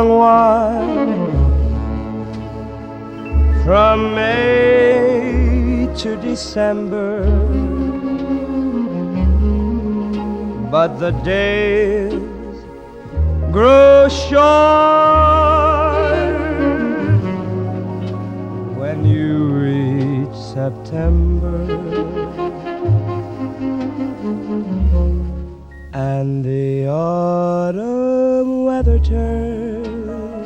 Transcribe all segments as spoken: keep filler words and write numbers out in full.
young one, from May to December, but the days grow short when you reach September, and the autumn weather turns,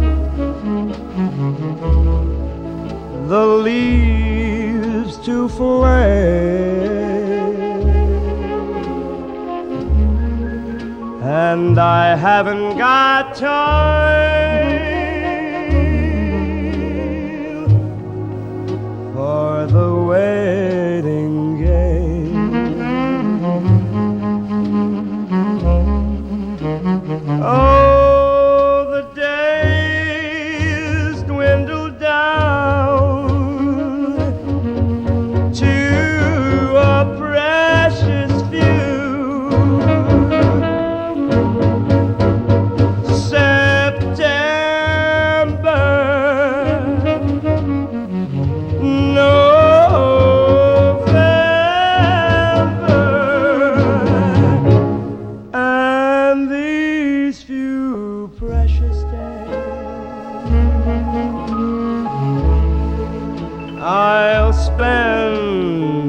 the leaves to flame, and I haven't got time for the waiting game. Oh, the days dwindle down to a precious few. September, November, and these few precious days I'll spend